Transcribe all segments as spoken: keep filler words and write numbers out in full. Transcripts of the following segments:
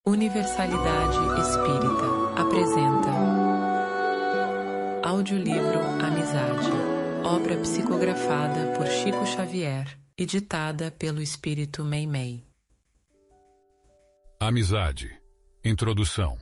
Universalidade Espírita apresenta audiolivro Amizade, obra psicografada por Chico Xavier e ditada pelo Espírito Meimei. Amizade. Introdução.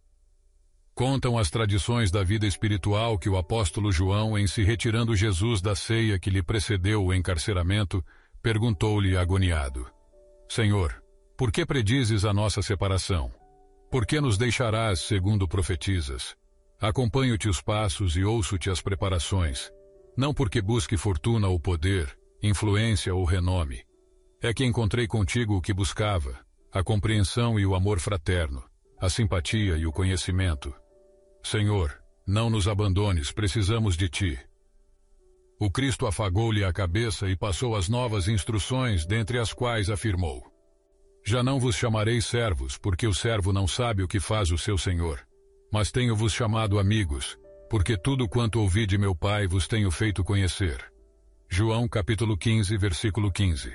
Contam as tradições da vida espiritual que o apóstolo João, em se retirando Jesus da ceia que lhe precedeu o encarceramento, perguntou-lhe agoniado: Senhor, por que predizes a nossa separação? Por que nos deixarás, segundo profetizas? Acompanho-te os passos e ouço-te as preparações, não porque busque fortuna ou poder, influência ou renome. É que encontrei contigo o que buscava, a compreensão e o amor fraterno, a simpatia e o conhecimento. Senhor, não nos abandones, precisamos de ti. O Cristo afagou-lhe a cabeça e passou as novas instruções, dentre as quais afirmou: Já não vos chamarei servos, porque o servo não sabe o que faz o seu senhor. Mas tenho-vos chamado amigos, porque tudo quanto ouvi de meu Pai vos tenho feito conhecer. João capítulo quinze, versículo quinze.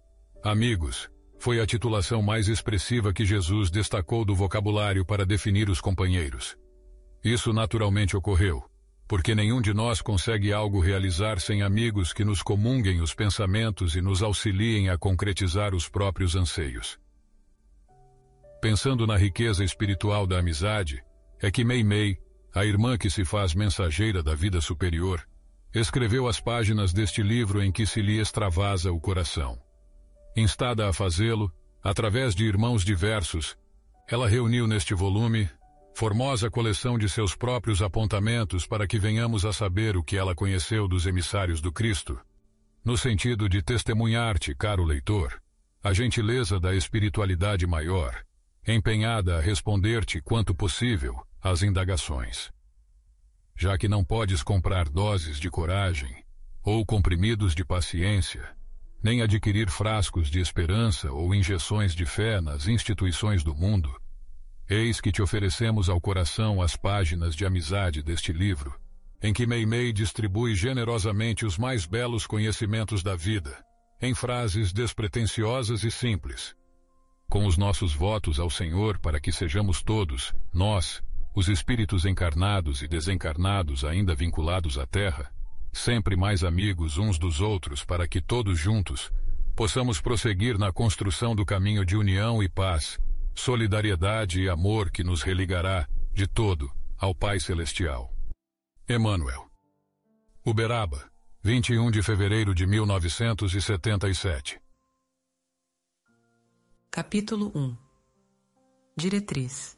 Amigos foi a titulação mais expressiva que Jesus destacou do vocabulário para definir os companheiros. Isso naturalmente ocorreu, porque nenhum de nós consegue algo realizar sem amigos que nos comunguem os pensamentos e nos auxiliem a concretizar os próprios anseios. Pensando na riqueza espiritual da amizade, é que Meimei, a irmã que se faz mensageira da vida superior, escreveu as páginas deste livro em que se lhe extravasa o coração. Instada a fazê-lo, através de irmãos diversos, ela reuniu neste volume formosa coleção de seus próprios apontamentos para que venhamos a saber o que ela conheceu dos emissários do Cristo, no sentido de testemunhar-te, caro leitor, a gentileza da espiritualidade maior, empenhada a responder-te quanto possível às indagações. Já que não podes comprar doses de coragem ou comprimidos de paciência, nem adquirir frascos de esperança ou injeções de fé nas instituições do mundo, eis que te oferecemos ao coração as páginas de amizade deste livro, em que Meimei distribui generosamente os mais belos conhecimentos da vida, em frases despretensiosas e simples. Com os nossos votos ao Senhor para que sejamos todos, nós, os espíritos encarnados e desencarnados ainda vinculados à Terra, sempre mais amigos uns dos outros para que todos juntos possamos prosseguir na construção do caminho de união e paz, solidariedade e amor que nos religará, de todo, ao Pai Celestial. Emmanuel. Uberaba, vinte e um de fevereiro de mil novecentos e setenta e sete. Capítulo um. Diretriz.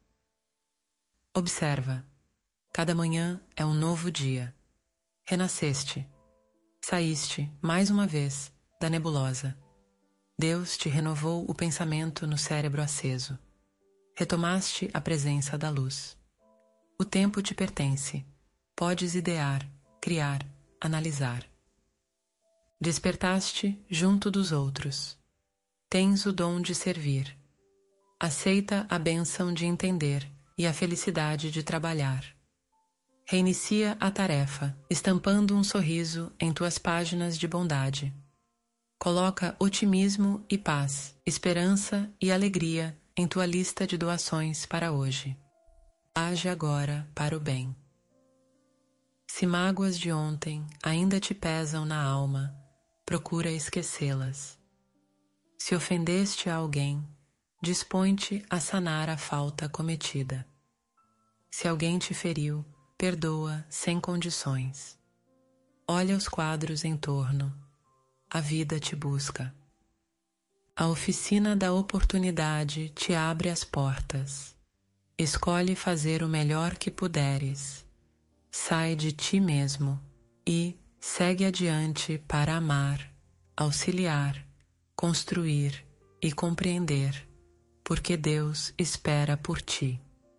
Observa. Cada manhã é um novo dia. Renasceste. Saíste, mais uma vez, da nebulosa. Deus te renovou o pensamento no cérebro aceso. Retomaste a presença da luz. O tempo te pertence. Podes idear, criar, analisar. Despertaste junto dos outros. Tens o dom de servir. Aceita a bênção de entender e a felicidade de trabalhar. Reinicia a tarefa, estampando um sorriso em tuas páginas de bondade. Coloca otimismo e paz, esperança e alegria em tua lista de doações para hoje. Age agora para o bem. Se mágoas de ontem ainda te pesam na alma, procura esquecê-las. Se ofendeste a alguém, dispõe-te a sanar a falta cometida. Se alguém te feriu, perdoa sem condições. Olha os quadros em torno. A vida te busca. A oficina da oportunidade te abre as portas. Escolhe fazer o melhor que puderes. Sai de ti mesmo e segue adiante para amar, auxiliar, construir e compreender, porque Deus espera por ti.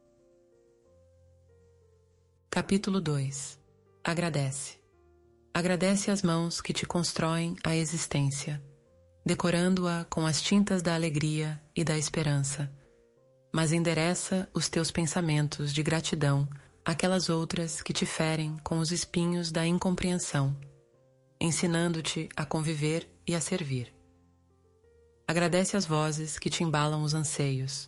Capítulo dois. Agradece. Agradece as mãos que te constroem a existência, decorando-a com as tintas da alegria e da esperança, mas endereça os teus pensamentos de gratidão àquelas outras que te ferem com os espinhos da incompreensão, ensinando-te a conviver e a servir. Agradece as vozes que te embalam os anseios,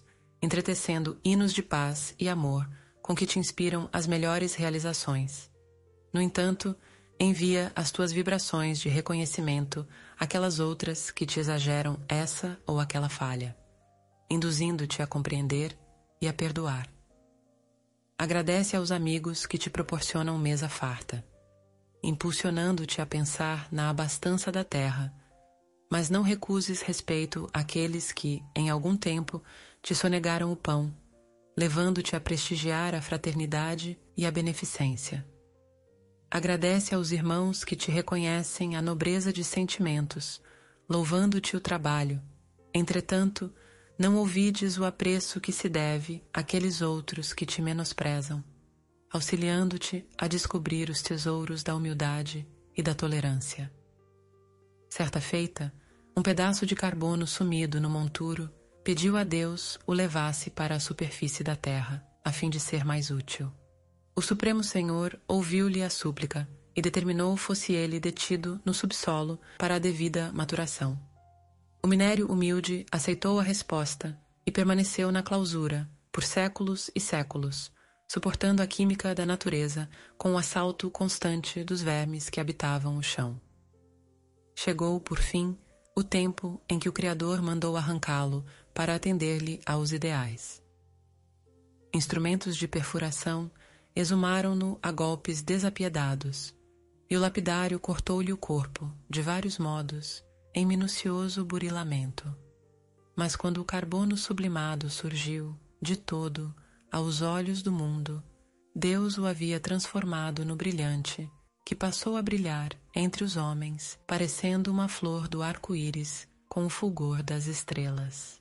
entretecendo hinos de paz e amor com que te inspiram as melhores realizações. No entanto, envia as tuas vibrações de reconhecimento àquelas outras que te exageram essa ou aquela falha, induzindo-te a compreender e a perdoar. Agradece aos amigos que te proporcionam mesa farta, impulsionando-te a pensar na abastança da terra, mas não recuses respeito àqueles que, em algum tempo, te sonegaram o pão, levando-te a prestigiar a fraternidade e a beneficência. Agradece aos irmãos que te reconhecem a nobreza de sentimentos, louvando-te o trabalho. Entretanto, não ouvides o apreço que se deve àqueles outros que te menosprezam, auxiliando-te a descobrir os tesouros da humildade e da tolerância. Certa feita, um pedaço de carbono sumido no monturo pediu a Deus o levasse para a superfície da terra, a fim de ser mais útil. O Supremo Senhor ouviu-lhe a súplica e determinou fosse ele detido no subsolo para a devida maturação. O minério humilde aceitou a resposta e permaneceu na clausura por séculos e séculos, suportando a química da natureza com o assalto constante dos vermes que habitavam o chão. Chegou, por fim, o tempo em que o Criador mandou arrancá-lo para atender-lhe aos ideais. Instrumentos de perfuração exumaram-no a golpes desapiedados, e o lapidário cortou-lhe o corpo, de vários modos, em minucioso burilamento. Mas quando o carbono sublimado surgiu, de todo, aos olhos do mundo, Deus o havia transformado no brilhante, que passou a brilhar entre os homens, parecendo uma flor do arco-íris com o fulgor das estrelas.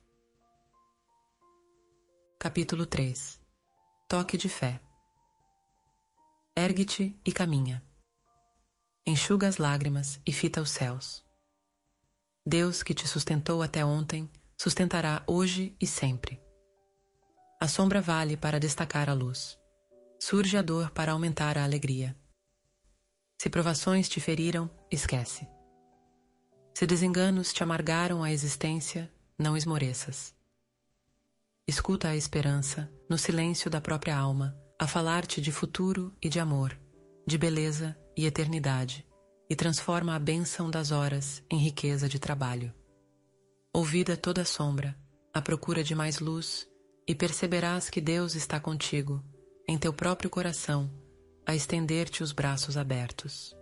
Capítulo três. Toque de fé. Ergue-te e caminha. Enxuga as lágrimas e fita os céus. Deus que te sustentou até ontem, sustentará hoje e sempre. A sombra vale para destacar a luz. Surge a dor para aumentar a alegria. Se provações te feriram, esquece. Se desenganos te amargaram a existência, não esmoreças. Escuta a esperança, no silêncio da própria alma, a falar-te de futuro e de amor, de beleza e eternidade, e transforma a bênção das horas em riqueza de trabalho. Ouvida toda a sombra, à procura de mais luz, e perceberás que Deus está contigo, em teu próprio coração, a estender-te os braços abertos.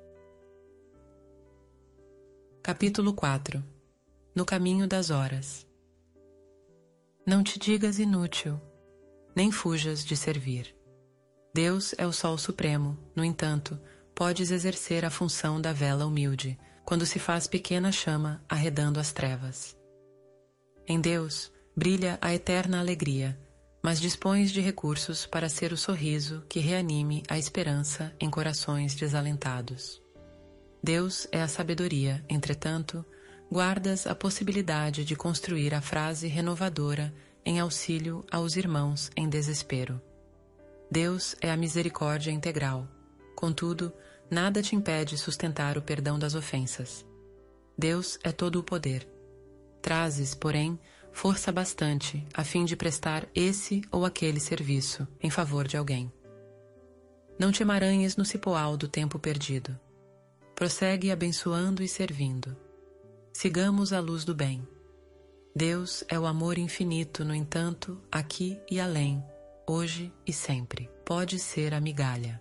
Capítulo quatro. No caminho das horas. Não te digas inútil, nem fujas de servir. Deus é o Sol Supremo, no entanto, podes exercer a função da vela humilde, quando se faz pequena chama arredando as trevas. Em Deus brilha a eterna alegria, mas dispões de recursos para ser o sorriso que reanime a esperança em corações desalentados. Deus é a sabedoria, entretanto, guardas a possibilidade de construir a frase renovadora em auxílio aos irmãos em desespero. Deus é a misericórdia integral, contudo, nada te impede sustentar o perdão das ofensas. Deus é todo o poder. Trazes, porém, força bastante a fim de prestar esse ou aquele serviço em favor de alguém. Não te emaranhes no cipoal do tempo perdido. Prossegue abençoando e servindo. Sigamos a luz do bem. Deus é o amor infinito, no entanto, aqui e além, hoje e sempre. Pode ser a migalha.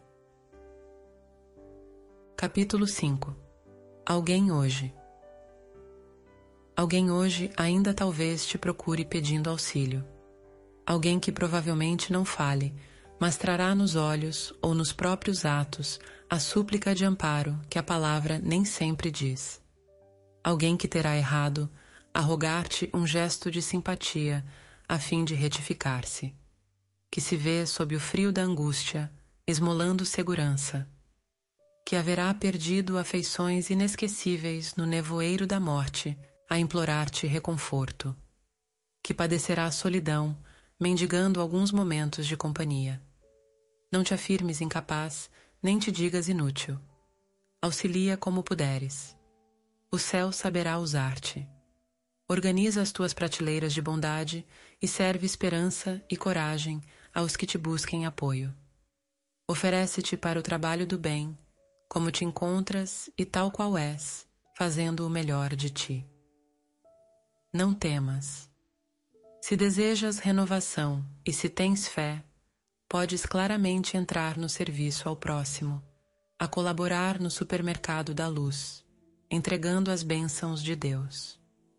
Capítulo cinco. Alguém hoje. Alguém hoje ainda talvez te procure pedindo auxílio. Alguém que provavelmente não fale, mas trará nos olhos ou nos próprios atos a súplica de amparo que a palavra nem sempre diz. Alguém que terá errado a rogar-te um gesto de simpatia a fim de retificar-se. Que se vê sob o frio da angústia, esmolando segurança. Que haverá perdido afeições inesquecíveis no nevoeiro da morte, a implorar-te reconforto, que padecerá solidão, mendigando alguns momentos de companhia. Não te afirmes incapaz, nem te digas inútil. Auxilia como puderes. O céu saberá usar-te. Organiza as tuas prateleiras de bondade e serve esperança e coragem aos que te busquem apoio. Oferece-te para o trabalho do bem, como te encontras e tal qual és, fazendo o melhor de ti. Não temas. Se desejas renovação e se tens fé, podes claramente entrar no serviço ao próximo, a colaborar no supermercado da luz, entregando as bênçãos de Deus.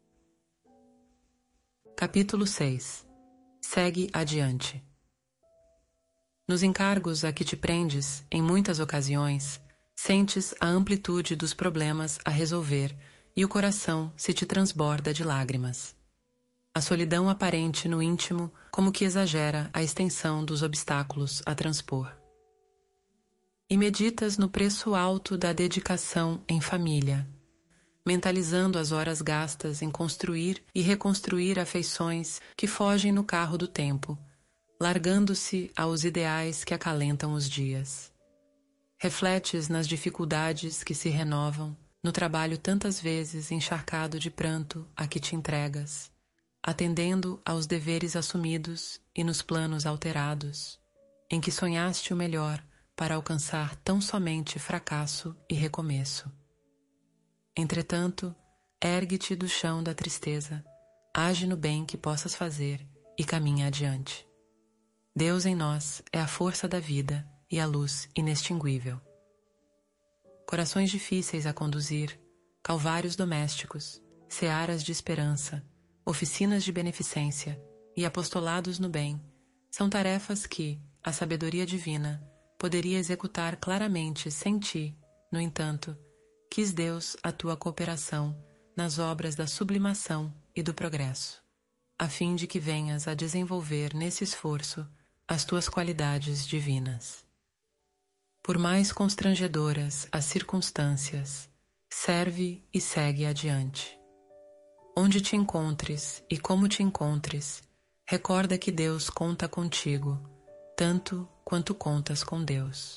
Capítulo seis. Segue adiante. Nos encargos a que te prendes, em muitas ocasiões, sentes a amplitude dos problemas a resolver e o coração se te transborda de lágrimas. A solidão aparente no íntimo como que exagera a extensão dos obstáculos a transpor. E meditas no preço alto da dedicação em família, mentalizando as horas gastas em construir e reconstruir afeições que fogem no carro do tempo, largando-se aos ideais que acalentam os dias. Refletes nas dificuldades que se renovam, no trabalho tantas vezes encharcado de pranto a que te entregas, atendendo aos deveres assumidos e nos planos alterados, em que sonhaste o melhor para alcançar tão somente fracasso e recomeço. Entretanto, ergue-te do chão da tristeza, age no bem que possas fazer e caminha adiante. Deus em nós é a força da vida e a luz inextinguível. Corações difíceis a conduzir, calvários domésticos, searas de esperança, oficinas de beneficência e apostolados no bem são tarefas que a sabedoria divina poderia executar claramente sem ti. No entanto, quis Deus a tua cooperação nas obras da sublimação e do progresso, a fim de que venhas a desenvolver nesse esforço as tuas qualidades divinas. Por mais constrangedoras as circunstâncias, serve e segue adiante. Onde te encontres e como te encontres, recorda que Deus conta contigo, tanto quanto contas com Deus.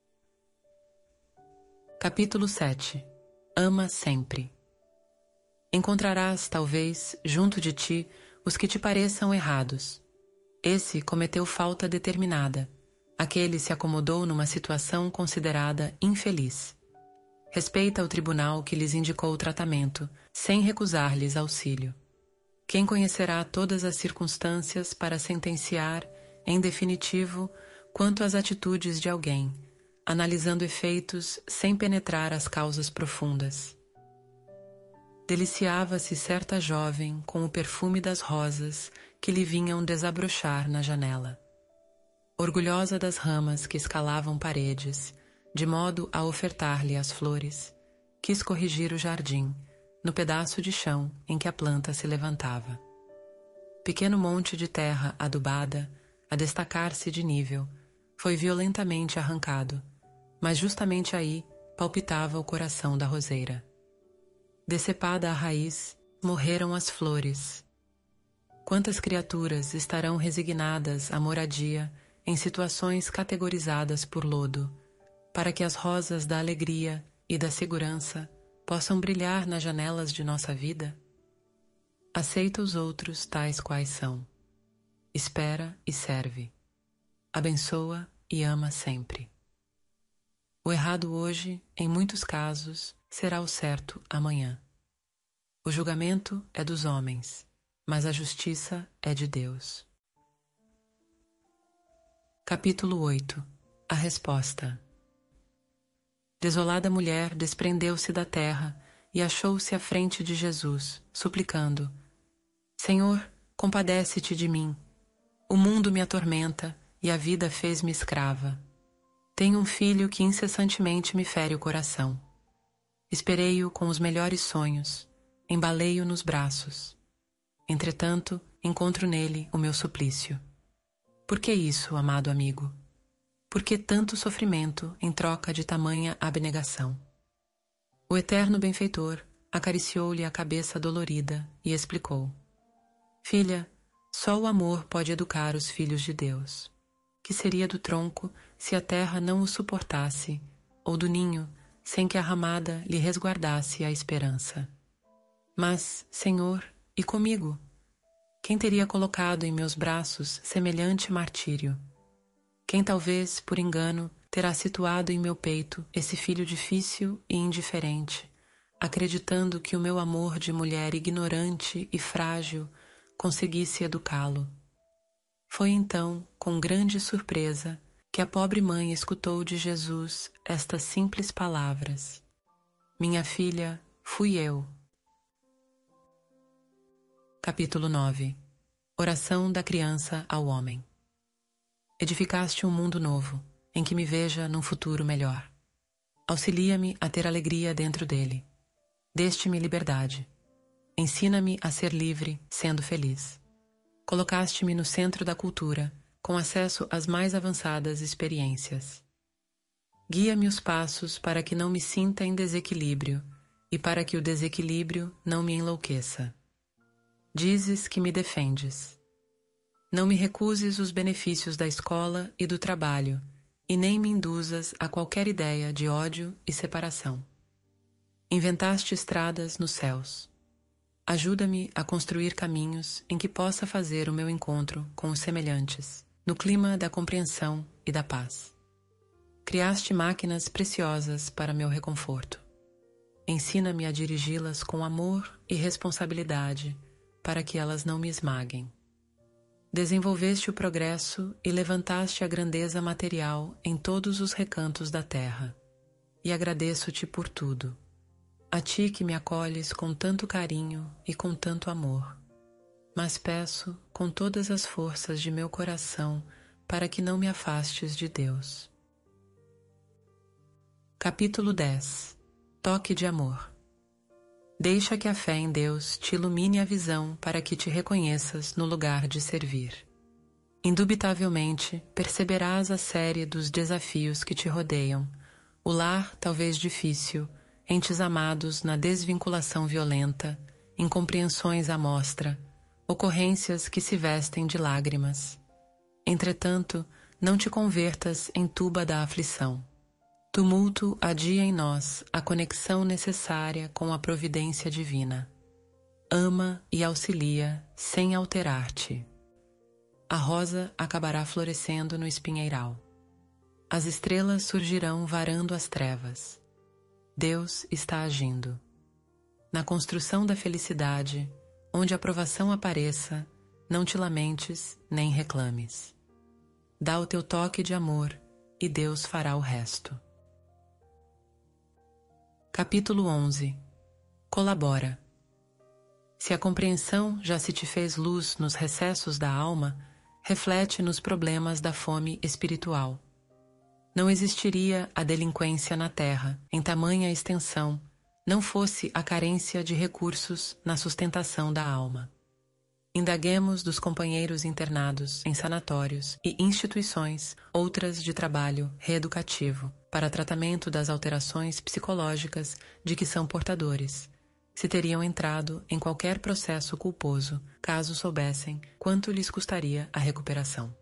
Capítulo sete. Ama sempre. Encontrarás, talvez, junto de ti, os que te pareçam errados. Esse cometeu falta determinada. Aquele se acomodou numa situação considerada infeliz. Respeita o tribunal que lhes indicou o tratamento, sem recusar-lhes auxílio. Quem conhecerá todas as circunstâncias para sentenciar, em definitivo, quanto às atitudes de alguém, analisando efeitos sem penetrar as causas profundas? Deliciava-se certa jovem com o perfume das rosas que lhe vinham desabrochar na janela. Orgulhosa das ramas que escalavam paredes, de modo a ofertar-lhe as flores, quis corrigir o jardim, no pedaço de chão em que a planta se levantava. Pequeno monte de terra adubada, a destacar-se de nível, foi violentamente arrancado, mas justamente aí palpitava o coração da roseira. Decepada a raiz, morreram as flores. Quantas criaturas estarão resignadas à moradia em situações categorizadas por lodo, para que as rosas da alegria e da segurança possam brilhar nas janelas de nossa vida? Aceita os outros tais quais são. Espera e serve. Abençoa e ama sempre. O errado hoje, em muitos casos, será o certo amanhã. O julgamento é dos homens, mas a justiça é de Deus. Capítulo oito. A resposta. Desolada mulher desprendeu-se da terra e achou-se à frente de Jesus, suplicando: Senhor, compadece-te de mim. O mundo me atormenta e a vida fez-me escrava. Tenho um filho que incessantemente me fere o coração. Esperei-o com os melhores sonhos, embalei-o nos braços. Entretanto, encontro nele o meu suplício. Por que isso, amado amigo? Por que tanto sofrimento em troca de tamanha abnegação? O eterno benfeitor acariciou-lhe a cabeça dolorida e explicou: Filha, só o amor pode educar os filhos de Deus. Que seria do tronco se a terra não o suportasse, ou do ninho sem que a ramada lhe resguardasse a esperança? Mas, Senhor, e comigo? Quem teria colocado em meus braços semelhante martírio? Quem talvez, por engano, terá situado em meu peito esse filho difícil e indiferente, acreditando que o meu amor de mulher ignorante e frágil conseguisse educá-lo? Foi então, com grande surpresa, que a pobre mãe escutou de Jesus estas simples palavras: Minha filha, fui eu. Capítulo nove. Oração da criança ao homem. Edificaste um mundo novo, em que me veja num futuro melhor. Auxilia-me a ter alegria dentro dele. Deste-me liberdade. Ensina-me a ser livre, sendo feliz. Colocaste-me no centro da cultura, com acesso às mais avançadas experiências. Guia-me os passos para que não me sinta em desequilíbrio e para que o desequilíbrio não me enlouqueça. Dizes que me defendes. Não me recuses os benefícios da escola e do trabalho, e nem me induzas a qualquer ideia de ódio e separação. Inventaste estradas nos céus. Ajuda-me a construir caminhos em que possa fazer o meu encontro com os semelhantes, no clima da compreensão e da paz. Criaste máquinas preciosas para meu reconforto. Ensina-me a dirigi-las com amor e responsabilidade, para que elas não me esmaguem. Desenvolveste o progresso e levantaste a grandeza material em todos os recantos da terra. E agradeço-te por tudo. A ti que me acolhes com tanto carinho e com tanto amor. Mas peço com todas as forças de meu coração para que não me afastes de Deus. Capítulo dez. Toque de amor. Deixa que a fé em Deus te ilumine a visão para que te reconheças no lugar de servir. Indubitavelmente, perceberás a série dos desafios que te rodeiam, o lar talvez difícil, entes amados na desvinculação violenta, incompreensões à mostra, ocorrências que se vestem de lágrimas. Entretanto, não te convertas em tuba da aflição. Tumulto adia em nós a conexão necessária com a providência divina. Ama e auxilia sem alterar-te. A rosa acabará florescendo no espinheiral. As estrelas surgirão varando as trevas. Deus está agindo. Na construção da felicidade, onde a provação apareça, não te lamentes nem reclames. Dá o teu toque de amor e Deus fará o resto. Capítulo onze. Colabora. Se a compreensão já se te fez luz nos recessos da alma, reflete nos problemas da fome espiritual. Não existiria a delinquência na terra, em tamanha extensão, não fosse a carência de recursos na sustentação da alma. Indaguemos dos companheiros internados em sanatórios e instituições, outras de trabalho reeducativo, para tratamento das alterações psicológicas de que são portadores, se teriam entrado em qualquer processo culposo, caso soubessem quanto lhes custaria a recuperação.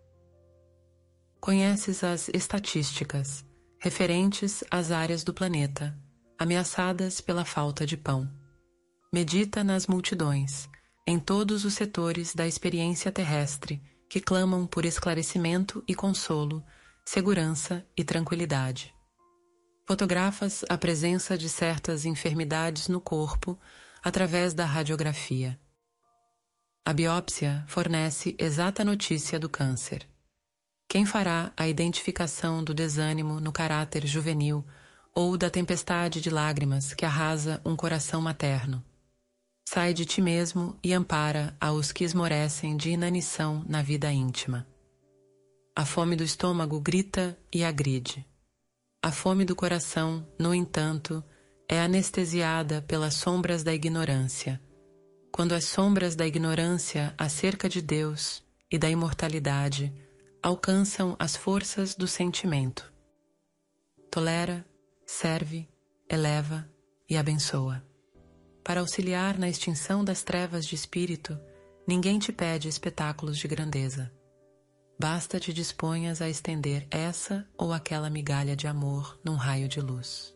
Conheces as estatísticas referentes às áreas do planeta, ameaçadas pela falta de pão. Medita nas multidões, em todos os setores da experiência terrestre que clamam por esclarecimento e consolo, segurança e tranquilidade. Fotografas a presença de certas enfermidades no corpo através da radiografia. A biópsia fornece exata notícia do câncer. Quem fará a identificação do desânimo no caráter juvenil ou da tempestade de lágrimas que arrasa um coração materno? Sai de ti mesmo e ampara aos que esmorecem de inanição na vida íntima. A fome do estômago grita e agride. A fome do coração, no entanto, é anestesiada pelas sombras da ignorância. Quando as sombras da ignorância acerca de Deus e da imortalidade alcançam as forças do sentimento. Tolera, serve, eleva e abençoa. Para auxiliar na extinção das trevas de espírito, ninguém te pede espetáculos de grandeza. Basta te disponhas a estender essa ou aquela migalha de amor num raio de luz.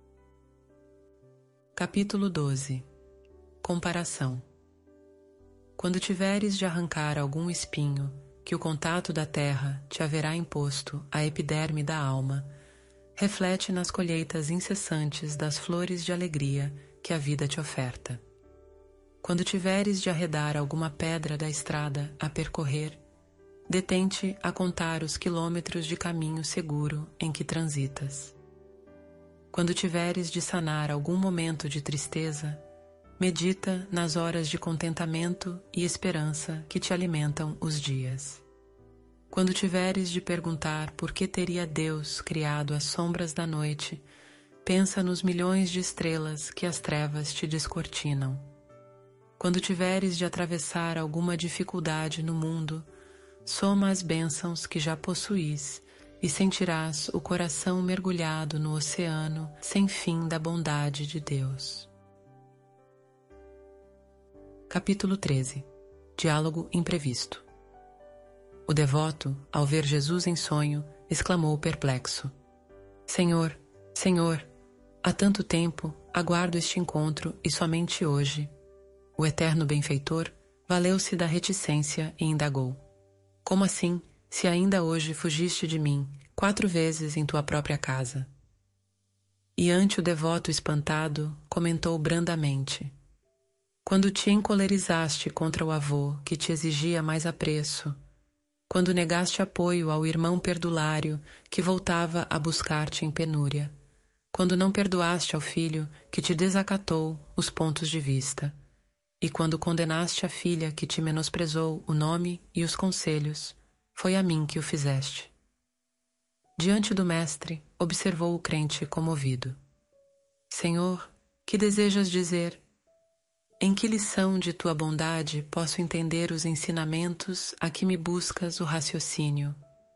Capítulo doze. Comparação. Quando tiveres de arrancar algum espinho, que o contato da terra te haverá imposto à epiderme da alma, reflete nas colheitas incessantes das flores de alegria que a vida te oferta. Quando tiveres de arredar alguma pedra da estrada a percorrer, detente a contar os quilômetros de caminho seguro em que transitas. Quando tiveres de sanar algum momento de tristeza, medita nas horas de contentamento e esperança que te alimentam os dias. Quando tiveres de perguntar por que teria Deus criado as sombras da noite, pensa nos milhões de estrelas que as trevas te descortinam. Quando tiveres de atravessar alguma dificuldade no mundo, soma as bênçãos que já possuís e sentirás o coração mergulhado no oceano sem fim da bondade de Deus. Capítulo treze. Diálogo imprevisto. O devoto, ao ver Jesus em sonho, exclamou perplexo: Senhor, Senhor, há tanto tempo aguardo este encontro e somente hoje. O eterno benfeitor valeu-se da reticência e indagou: Como assim, se ainda hoje fugiste de mim, quatro vezes em tua própria casa? E ante o devoto espantado, comentou brandamente: Quando te encolerizaste contra o avô que te exigia mais apreço, quando negaste apoio ao irmão perdulário que voltava a buscar-te em penúria, quando não perdoaste ao filho que te desacatou os pontos de vista, e quando condenaste a filha que te menosprezou o nome e os conselhos, foi a mim que o fizeste. Diante do mestre, observou o crente comovido: Senhor, que desejas dizer? Em que lição de tua bondade posso entender os ensinamentos a que me buscas o raciocínio?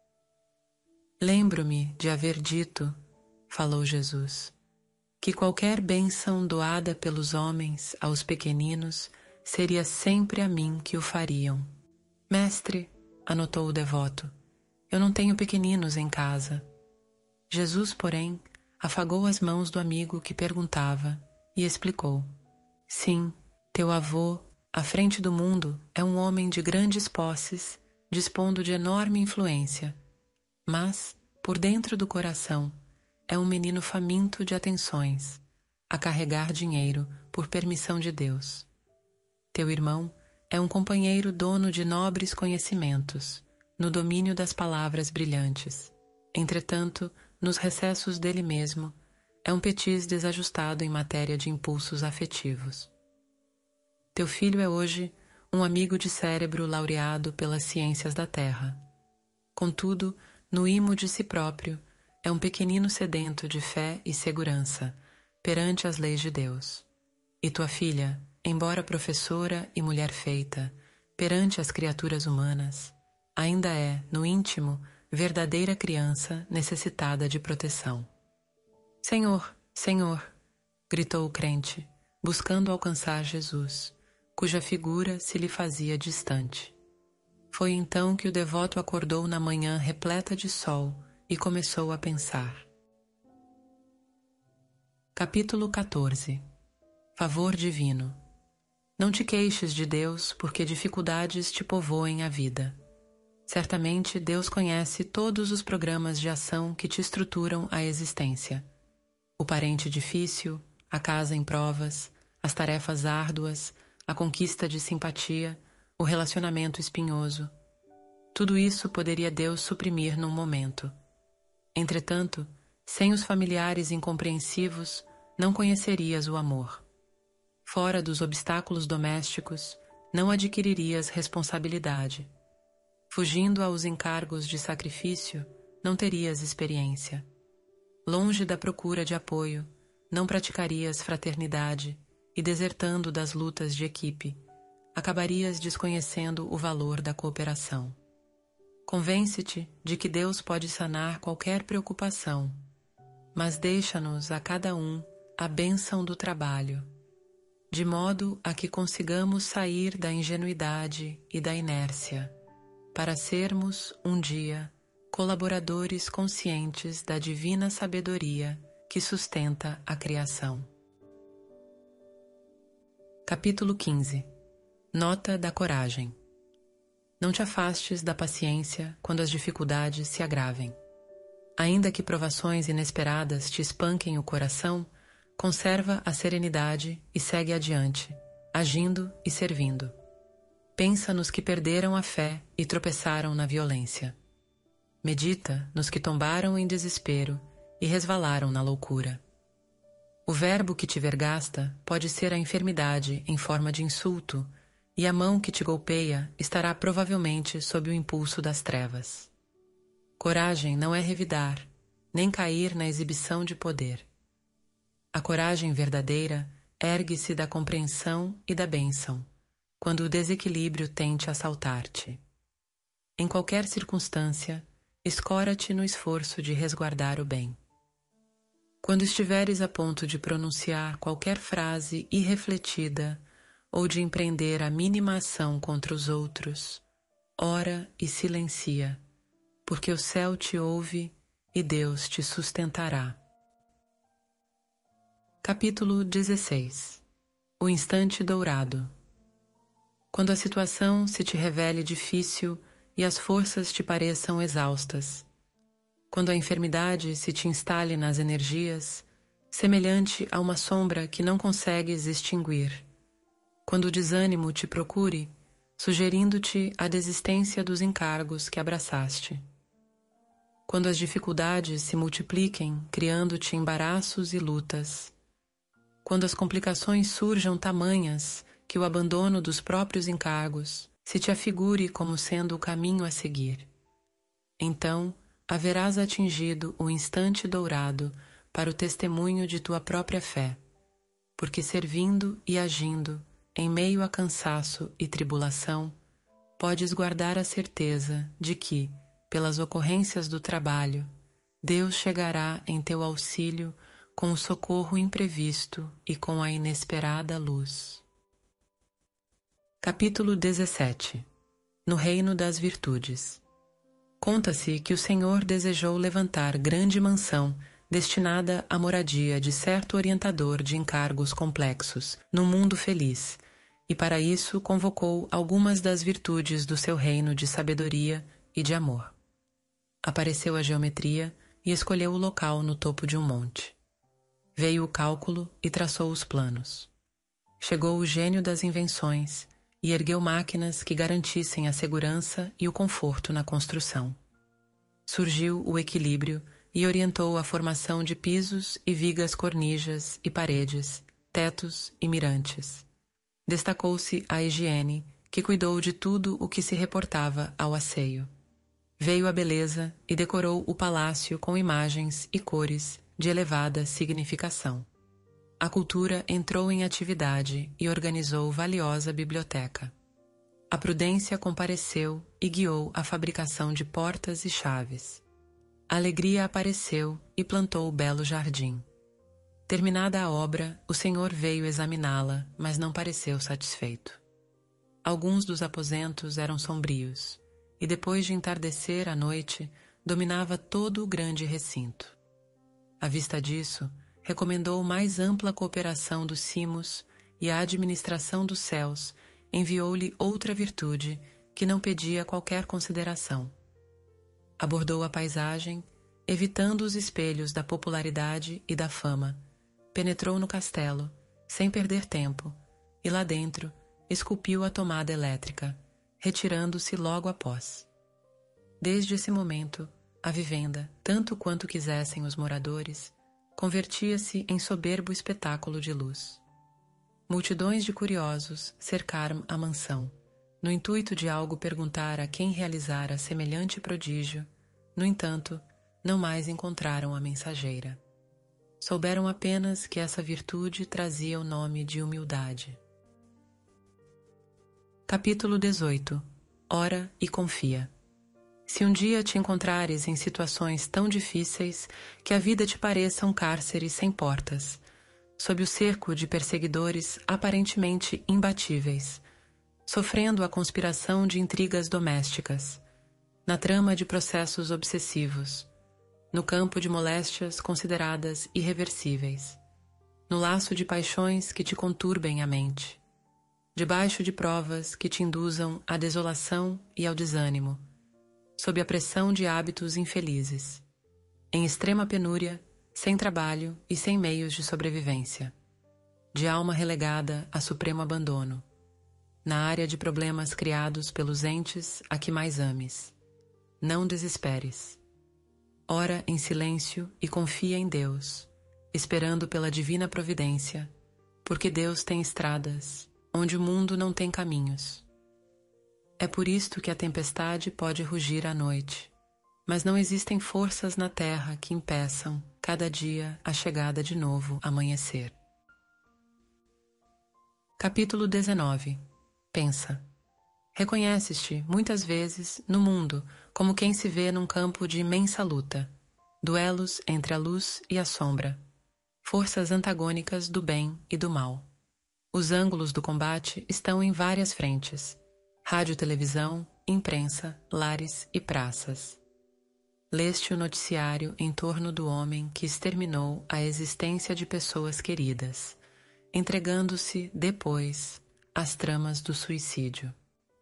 Lembro-me de haver dito, falou Jesus, que qualquer bênção doada pelos homens aos pequeninos seria sempre a mim que o fariam. Mestre, anotou o devoto, eu não tenho pequeninos em casa. Jesus, porém, afagou as mãos do amigo que perguntava e explicou: Sim, teu avô, à frente do mundo, é um homem de grandes posses, dispondo de enorme influência, mas, por dentro do coração, é um menino faminto de atenções, a carregar dinheiro por permissão de Deus. Teu irmão é um companheiro dono de nobres conhecimentos, no domínio das palavras brilhantes. Entretanto, nos recessos dele mesmo, é um petiz desajustado em matéria de impulsos afetivos. Teu filho é hoje um amigo de cérebro laureado pelas ciências da terra. Contudo, no imo de si próprio, é um pequenino sedento de fé e segurança perante as leis de Deus. E tua filha, embora professora e mulher feita, perante as criaturas humanas, ainda é, no íntimo, verdadeira criança necessitada de proteção. Senhor, Senhor, gritou o crente, buscando alcançar Jesus, cuja figura se lhe fazia distante. Foi então que o devoto acordou na manhã repleta de sol e começou a pensar. Capítulo quatorze. Favor divino. Não te queixes de Deus porque dificuldades te povoem a vida. Certamente Deus conhece todos os programas de ação que te estruturam a existência. O parente difícil, a casa em provas, as tarefas árduas, a conquista de simpatia, o relacionamento espinhoso. Tudo isso poderia Deus suprimir num momento. Entretanto, sem os familiares incompreensivos, não conhecerias o amor. Fora dos obstáculos domésticos, não adquiririas responsabilidade. Fugindo aos encargos de sacrifício, não terias experiência. Longe da procura de apoio, não praticarias fraternidade e, desertando das lutas de equipe, acabarias desconhecendo o valor da cooperação. Convence-te de que Deus pode sanar qualquer preocupação, mas deixa-nos a cada um a bênção do trabalho, de modo a que consigamos sair da ingenuidade e da inércia, para sermos, um dia, colaboradores conscientes da divina sabedoria que sustenta a criação. Capítulo quinze. Nota da coragem. Não te afastes da paciência quando as dificuldades se agravem. Ainda que provações inesperadas te espanquem o coração, conserva a serenidade e segue adiante, agindo e servindo. Pensa nos que perderam a fé e tropeçaram na violência. Medita nos que tombaram em desespero e resvalaram na loucura. O verbo que te vergasta pode ser a enfermidade em forma de insulto, e a mão que te golpeia estará provavelmente sob o impulso das trevas. Coragem não é revidar, nem cair na exibição de poder. A coragem verdadeira ergue-se da compreensão e da bênção, quando o desequilíbrio tente assaltar-te. Em qualquer circunstância, escora-te no esforço de resguardar o bem. Quando estiveres a ponto de pronunciar qualquer frase irrefletida ou de empreender a mínima ação contra os outros, ora e silencia, porque o céu te ouve e Deus te sustentará. Capítulo dezesseis. O instante dourado. Quando a situação se te revele difícil e as forças te pareçam exaustas, quando a enfermidade se te instale nas energias, semelhante a uma sombra que não consegues extinguir, quando o desânimo te procure, sugerindo-te a desistência dos encargos que abraçaste, quando as dificuldades se multipliquem, criando-te embaraços e lutas, quando as complicações surjam tamanhas que o abandono dos próprios encargos se te afigure como sendo o caminho a seguir, então haverás atingido o instante dourado para o testemunho de tua própria fé, porque servindo e agindo em meio a cansaço e tribulação, podes guardar a certeza de que, pelas ocorrências do trabalho, Deus chegará em teu auxílio com o socorro imprevisto e com a inesperada luz. Capítulo dezessete. No reino das virtudes. Conta-se que o Senhor desejou levantar grande mansão destinada à moradia de certo orientador de encargos complexos no mundo feliz, e para isso convocou algumas das virtudes do seu reino de sabedoria e de amor. Apareceu a geometria e escolheu o local no topo de um monte. Veio o cálculo e traçou os planos. Chegou o gênio das invenções e ergueu máquinas que garantissem a segurança e o conforto na construção. Surgiu o equilíbrio e orientou a formação de pisos e vigas cornijas e paredes, tetos e mirantes. Destacou-se a higiene, que cuidou de tudo o que se reportava ao asseio. Veio a beleza e decorou o palácio com imagens e cores de elevada significação. A cultura entrou em atividade e organizou valiosa biblioteca. A prudência compareceu e guiou a fabricação de portas e chaves. A alegria apareceu e plantou o belo jardim. Terminada a obra, o Senhor veio examiná-la, mas não pareceu satisfeito. Alguns dos aposentos eram sombrios, e depois de entardecer a noite, dominava todo o grande recinto. À vista disso, recomendou mais ampla cooperação dos cimos e a administração dos céus enviou-lhe outra virtude que não pedia qualquer consideração. Abordou a paisagem, evitando os espelhos da popularidade e da fama, penetrou no castelo, sem perder tempo, e lá dentro esculpiu a tomada elétrica, retirando-se logo após. Desde esse momento, a vivenda, tanto quanto quisessem os moradores, convertia-se em soberbo espetáculo de luz. Multidões de curiosos cercaram a mansão, no intuito de algo perguntar a quem realizara semelhante prodígio. No entanto, não mais encontraram a mensageira. Souberam apenas que essa virtude trazia o nome de humildade. Capítulo dezoito. Ora e confia. Se um dia te encontrares em situações tão difíceis que a vida te pareça um cárcere sem portas, sob o cerco de perseguidores aparentemente imbatíveis, sofrendo a conspiração de intrigas domésticas, na trama de processos obsessivos, no campo de moléstias consideradas irreversíveis, no laço de paixões que te conturbem a mente, debaixo de provas que te induzam à desolação e ao desânimo, sob a pressão de hábitos infelizes, em extrema penúria, sem trabalho e sem meios de sobrevivência, de alma relegada a supremo abandono, na área de problemas criados pelos entes a que mais ames. Não desesperes. Ora em silêncio e confia em Deus, esperando pela divina providência, porque Deus tem estradas onde o mundo não tem caminhos. É por isto que a tempestade pode rugir à noite, mas não existem forças na terra que impeçam cada dia a chegada de novo amanhecer. Capítulo dezenove. Pensa. Reconheces-te, muitas vezes, no mundo como quem se vê num campo de imensa luta, duelos entre a luz e a sombra, forças antagônicas do bem e do mal. Os ângulos do combate estão em várias frentes: rádio, televisão, imprensa, lares e praças. Leste o noticiário em torno do homem que exterminou a existência de pessoas queridas, entregando-se, depois, às tramas do suicídio.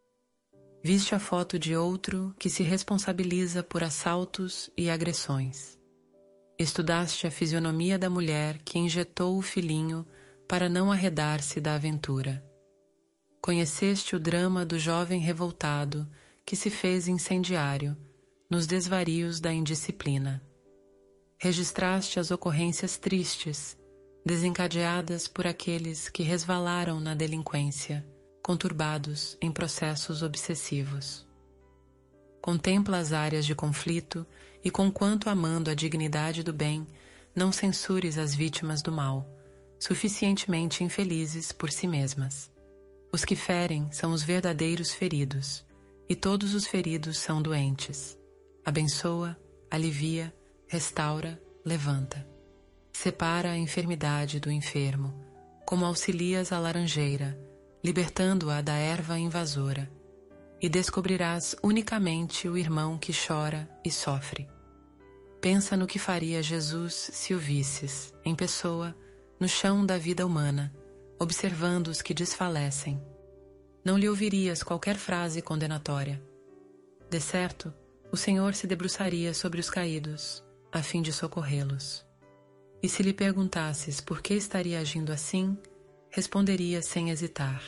Viste a foto de outro que se responsabiliza por assaltos e agressões. Estudaste a fisionomia da mulher que injetou o filhinho para não arredar-se da aventura. Conheceste o drama do jovem revoltado que se fez incendiário nos desvarios da indisciplina. Registraste as ocorrências tristes, desencadeadas por aqueles que resvalaram na delinquência, conturbados em processos obsessivos. Contempla as áreas de conflito e, conquanto amando a dignidade do bem, não censures as vítimas do mal, suficientemente infelizes por si mesmas. Os que ferem são os verdadeiros feridos, e todos os feridos são doentes. Abençoa, alivia, restaura, levanta. Separa a enfermidade do enfermo, como auxilias a laranjeira, libertando-a da erva invasora, e descobrirás unicamente o irmão que chora e sofre. Pensa no que faria Jesus se o visses, em pessoa, no chão da vida humana, observando os que desfalecem. Não lhe ouvirias qualquer frase condenatória. De certo, o Senhor se debruçaria sobre os caídos, a fim de socorrê-los. E se lhe perguntasses por que estaria agindo assim, responderia sem hesitar: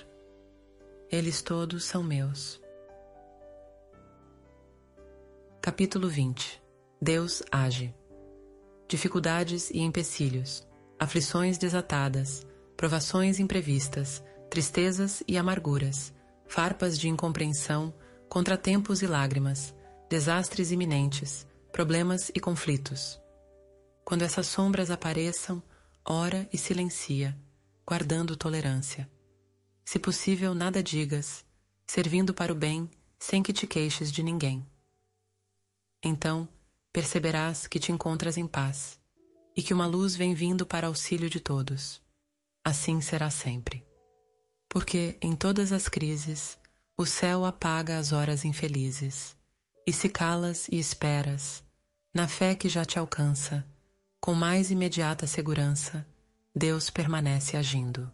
eles todos são meus. Capítulo vinte. Deus age. Dificuldades e empecilhos, aflições desatadas, provações imprevistas, tristezas e amarguras, farpas de incompreensão, contratempos e lágrimas, desastres iminentes, problemas e conflitos. Quando essas sombras apareçam, ora e silencia, guardando tolerância. Se possível, nada digas, servindo para o bem, sem que te queixes de ninguém. Então, perceberás que te encontras em paz, e que uma luz vem vindo para auxílio de todos. Assim será sempre. Porque, em todas as crises, o céu apaga as horas infelizes, e se calas e esperas, na fé que já te alcança, com mais imediata segurança, Deus permanece agindo.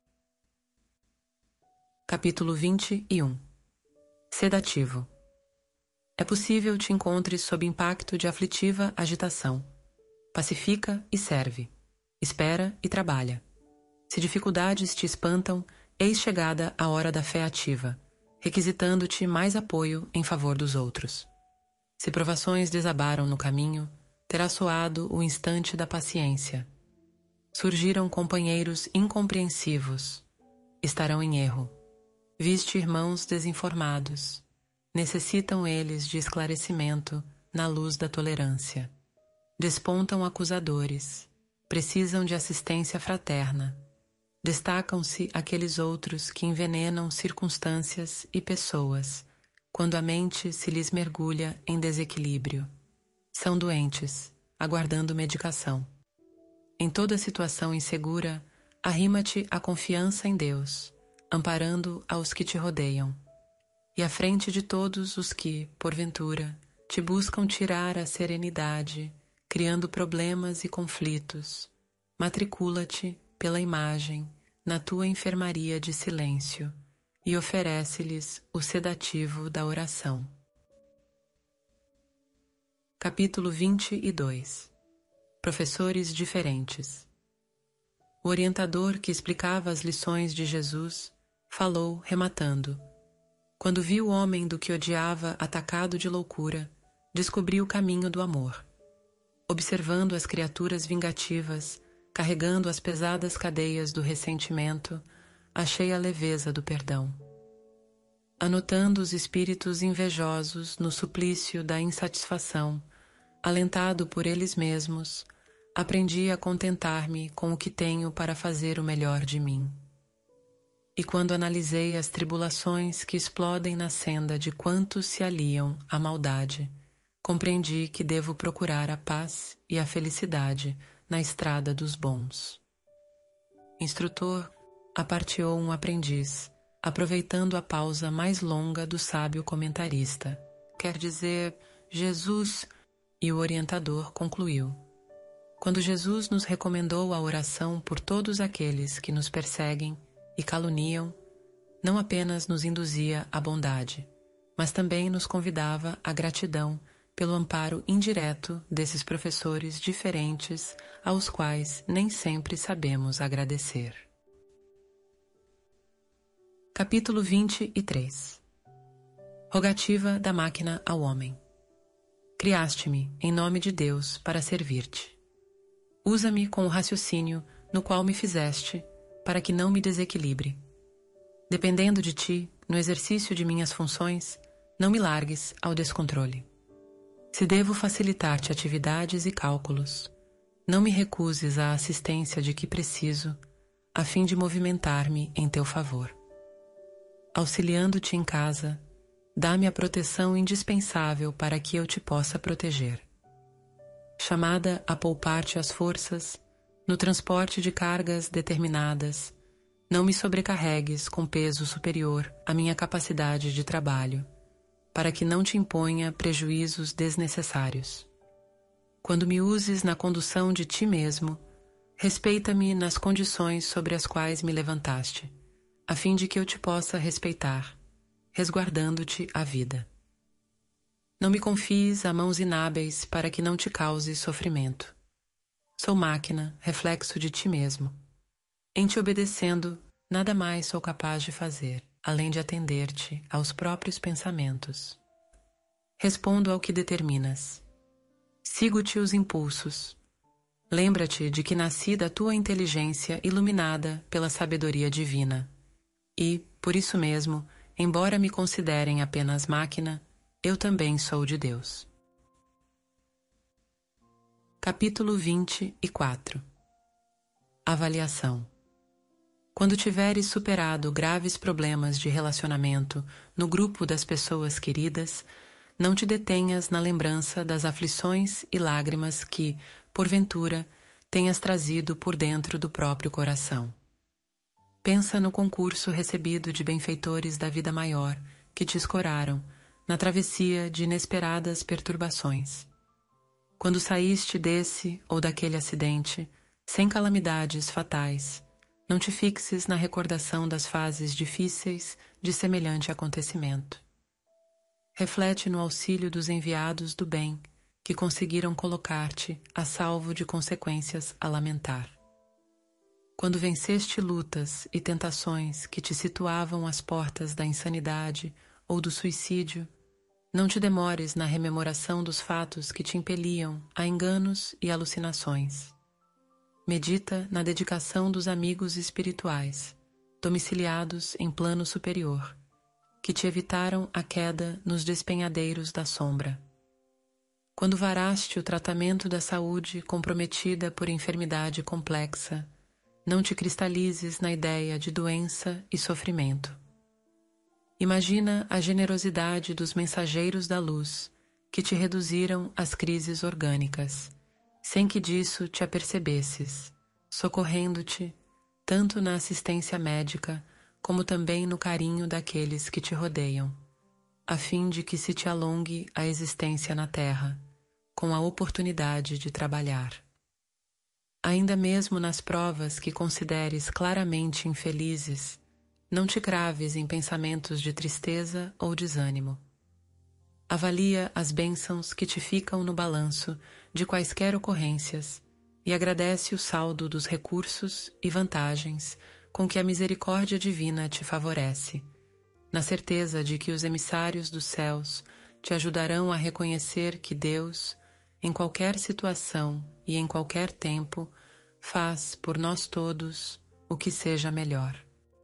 Capítulo vinte e um. Sedativo. É possível te encontres sob impacto de aflitiva agitação. Pacifica e serve. Espera e trabalha. Se dificuldades te espantam, eis chegada a hora da fé ativa, requisitando-te mais apoio em favor dos outros. Se provações desabaram no caminho, terá soado o instante da paciência. Surgiram companheiros incompreensivos. Estarão em erro. Viste irmãos desinformados. Necessitam eles de esclarecimento na luz da tolerância. Despontam acusadores. Precisam de assistência fraterna. Destacam-se aqueles outros que envenenam circunstâncias e pessoas, quando a mente se lhes mergulha em desequilíbrio. São doentes, aguardando medicação. Em toda situação insegura, arrima-te a confiança em Deus, amparando aos que te rodeiam. E à frente de todos os que, porventura, te buscam tirar a serenidade, criando problemas e conflitos, matricula-te pela imagem na tua enfermaria de silêncio, e oferece-lhes o sedativo da oração. Capítulo vinte e dois. Professores diferentes. O orientador que explicava as lições de Jesus falou, rematando. Quando viu o homem do que odiava atacado de loucura, descobriu o caminho do amor. Observando as criaturas vingativas, carregando as pesadas cadeias do ressentimento, achei a leveza do perdão. Anotando os espíritos invejosos no suplício da insatisfação, alentado por eles mesmos, aprendi a contentar-me com o que tenho para fazer o melhor de mim. E quando analisei as tribulações que explodem na senda de quantos se aliam à maldade, compreendi que devo procurar a paz e a felicidade na estrada dos bons. Instrutor aparteou um aprendiz, aproveitando a pausa mais longa do sábio comentarista. Quer dizer, Jesus... E o orientador concluiu. Quando Jesus nos recomendou a oração por todos aqueles que nos perseguem e caluniam, não apenas nos induzia à bondade, mas também nos convidava à gratidão pelo amparo indireto desses professores diferentes aos quais nem sempre sabemos agradecer. Capítulo vinte e três. Rogativa da máquina ao homem. Criaste-me, em nome de Deus, para servir-te. Usa-me com o raciocínio no qual me fizeste, para que não me desequilibre. Dependendo de ti, no exercício de minhas funções, não me largues ao descontrole. Se devo facilitar-te atividades e cálculos, não me recuses a assistência de que preciso, a fim de movimentar-me em teu favor. Auxiliando-te em casa, dá-me a proteção indispensável para que eu te possa proteger. Chamada a poupar-te as forças, no transporte de cargas determinadas, não me sobrecarregues com peso superior à minha capacidade de trabalho, para que não te imponha prejuízos desnecessários. Quando me uses na condução de ti mesmo, respeita-me nas condições sobre as quais me levantaste, a fim de que eu te possa respeitar, resguardando-te a vida. Não me confies a mãos inábeis para que não te cause sofrimento. Sou máquina, reflexo de ti mesmo. Em te obedecendo, nada mais sou capaz de fazer, além de atender-te aos próprios pensamentos. Respondo ao que determinas. Sigo-te os impulsos. Lembra-te de que nasci da tua inteligência iluminada pela sabedoria divina. E, por isso mesmo, embora me considerem apenas máquina, eu também sou de Deus. Capítulo vinte e quatro. Avaliação. Quando tiveres superado graves problemas de relacionamento no grupo das pessoas queridas, não te detenhas na lembrança das aflições e lágrimas que, porventura, tenhas trazido por dentro do próprio coração. Pensa no concurso recebido de benfeitores da vida maior que te escoraram na travessia de inesperadas perturbações. Quando saíste desse ou daquele acidente, sem calamidades fatais, não te fixes na recordação das fases difíceis de semelhante acontecimento. Reflete no auxílio dos enviados do bem que conseguiram colocar-te a salvo de consequências a lamentar. Quando venceste lutas e tentações que te situavam às portas da insanidade ou do suicídio, não te demores na rememoração dos fatos que te impeliam a enganos e alucinações. Medita na dedicação dos amigos espirituais, domiciliados em plano superior, que te evitaram a queda nos despenhadeiros da sombra. Quando varaste o tratamento da saúde comprometida por enfermidade complexa, não te cristalizes na ideia de doença e sofrimento. Imagina a generosidade dos mensageiros da luz que te reduziram às crises orgânicas, sem que disso te apercebesses, socorrendo-te tanto na assistência médica como também no carinho daqueles que te rodeiam, a fim de que se te alongue a existência na terra, com a oportunidade de trabalhar. Ainda mesmo nas provas que consideres claramente infelizes, Não te craves em pensamentos de tristeza ou desânimo. Avalia as bênçãos que te ficam no balanço de quaisquer ocorrências e agradece o saldo dos recursos e vantagens com que a misericórdia divina te favorece, na certeza de que os emissários dos céus te ajudarão a reconhecer que Deus, em qualquer situação e em qualquer tempo, faz por nós todos o que seja melhor.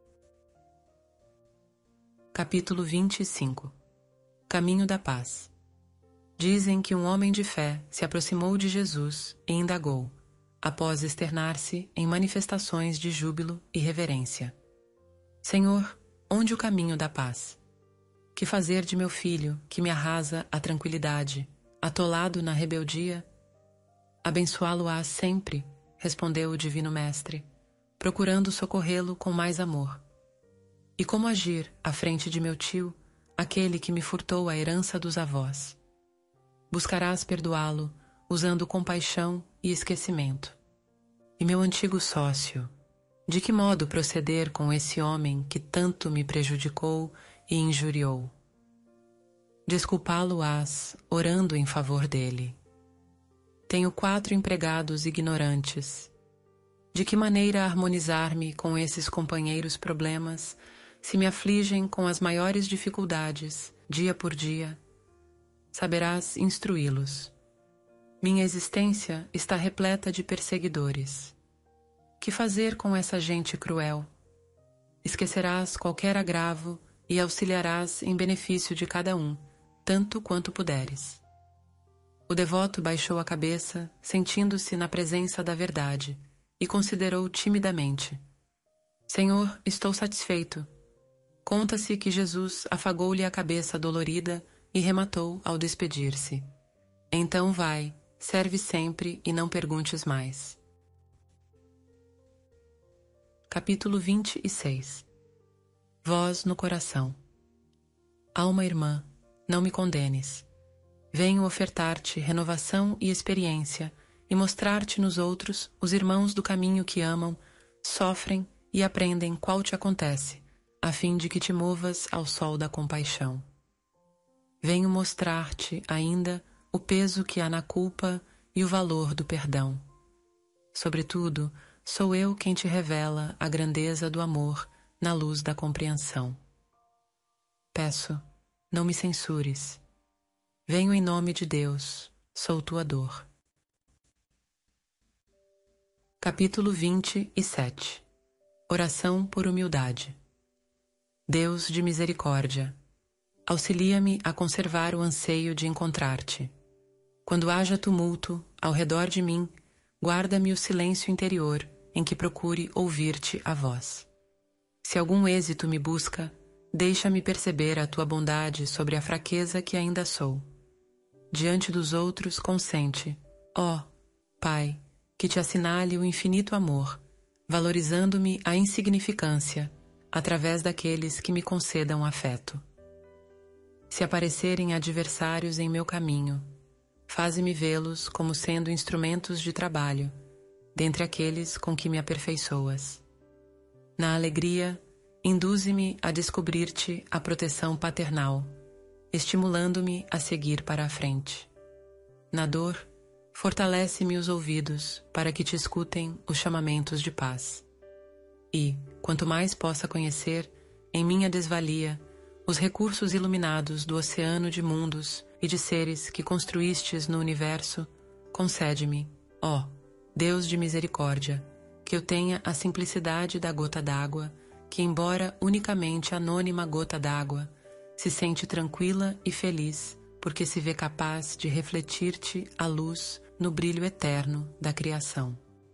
Capítulo vinte e cinco. Caminho da Paz. Dizem que um homem de fé se aproximou de Jesus e indagou, após externar-se em manifestações de júbilo e reverência: Senhor, onde o caminho da paz? Que fazer de meu filho, que me arrasa a tranquilidade, atolado na rebeldia? Abençoá-lo-á sempre, respondeu o Divino Mestre, procurando socorrê-lo com mais amor. E como agir à frente de meu tio, aquele que me furtou a herança dos avós? Buscarás perdoá-lo, usando compaixão e esquecimento. E meu antigo sócio, de que modo proceder com esse homem que tanto me prejudicou e injuriou? Desculpá-lo-ás, orando em favor dele. Tenho quatro empregados ignorantes. De que maneira harmonizar-me com esses companheiros problemas, se me afligem com as maiores dificuldades, dia por dia? Saberás instruí-los. Minha existência está repleta de perseguidores. Que fazer com essa gente cruel? Esquecerás qualquer agravo e auxiliarás em benefício de cada um, tanto quanto puderes. O devoto baixou a cabeça, sentindo-se na presença da verdade, e considerou timidamente: Senhor, estou satisfeito. Conta-se que Jesus afagou-lhe a cabeça dolorida e rematou ao despedir-se: Então vai, serve sempre e não perguntes mais. Capítulo vinte e seis. Voz no coração. Alma irmã, não me condenes. Venho ofertar-te renovação e experiência e mostrar-te nos outros os irmãos do caminho que amam, sofrem e aprendem qual te acontece, a fim de que te movas ao sol da compaixão. Venho mostrar-te ainda o peso que há na culpa e o valor do perdão. Sobretudo, sou eu quem te revela a grandeza do amor na luz da compreensão. Peço, não me censures. Venho em nome de Deus, sou tua dor. Capítulo vinte e sete. Oração por humildade. Deus de misericórdia, auxilia-me a conservar o anseio de encontrar-te. Quando haja tumulto ao redor de mim, guarda-me o silêncio interior em que procure ouvir-te a voz. Se algum êxito me busca, deixa-me perceber a tua bondade sobre a fraqueza que ainda sou. Diante dos outros consente, ó, Pai, que te assinale o infinito amor, valorizando-me a insignificância, através daqueles que me concedam afeto. Se aparecerem adversários em meu caminho, faze-me vê-los como sendo instrumentos de trabalho, dentre aqueles com que me aperfeiçoas. Na alegria, induze-me a descobrir-te a proteção paternal, estimulando-me a seguir para a frente. Na dor, fortalece-me os ouvidos para que te escutem os chamamentos de paz. E, quanto mais possa conhecer, em minha desvalia, os recursos iluminados do oceano de mundos e de seres que construístes no universo, concede-me, ó Deus de misericórdia, que eu tenha a simplicidade da gota d'água, que, embora unicamente anônima gota d'água, se sente tranquila e feliz, porque se vê capaz de refletir-te a luz no brilho eterno da criação.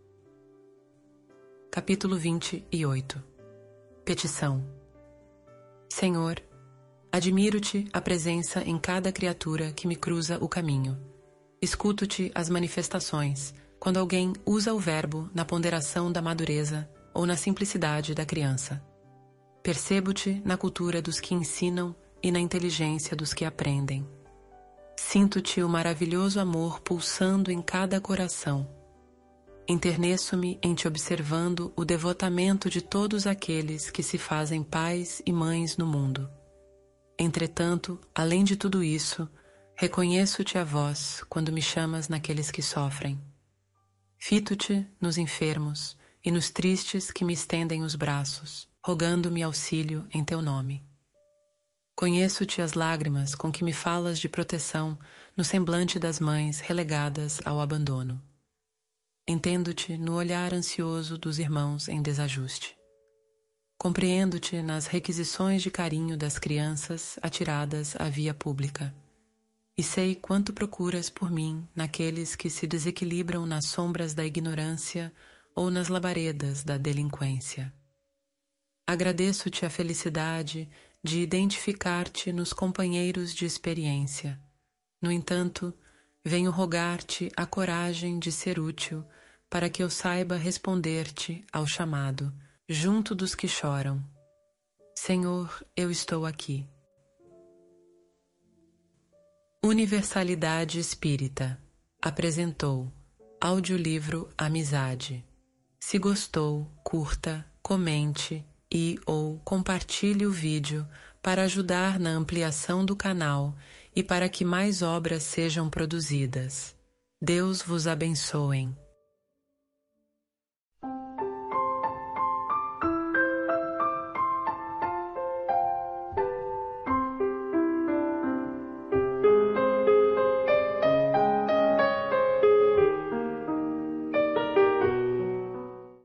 Capítulo vinte e oito. Petição. Senhor, admiro-te a presença em cada criatura que me cruza o caminho. Escuto-te as manifestações, quando alguém usa o verbo na ponderação da madureza ou na simplicidade da criança. Percebo-te na cultura dos que ensinam e na inteligência dos que aprendem. Sinto-te o maravilhoso amor pulsando em cada coração. Enterneço-me em te observando o devotamento de todos aqueles que se fazem pais e mães no mundo. Entretanto, além de tudo isso, reconheço-te a voz quando me chamas naqueles que sofrem. Fito-te nos enfermos e nos tristes que me estendem os braços, rogando-me auxílio em teu nome. Conheço-te as lágrimas com que me falas de proteção no semblante das mães relegadas ao abandono. Entendo-te no olhar ansioso dos irmãos em desajuste. Compreendo-te nas requisições de carinho das crianças atiradas à via pública. E sei quanto procuras por mim naqueles que se desequilibram nas sombras da ignorância ou nas labaredas da delinquência. Agradeço-te a felicidade de identificar-te nos companheiros de experiência. No entanto, venho rogar-te a coragem de ser útil para que eu saiba responder-te ao chamado, junto dos que choram. Senhor, eu estou aqui. Universalidade Espírita apresentou audiolivro Amizade. Se gostou, curta, comente e ou compartilhe o vídeo para ajudar na ampliação do canal e para que mais obras sejam produzidas. Deus vos abençoe.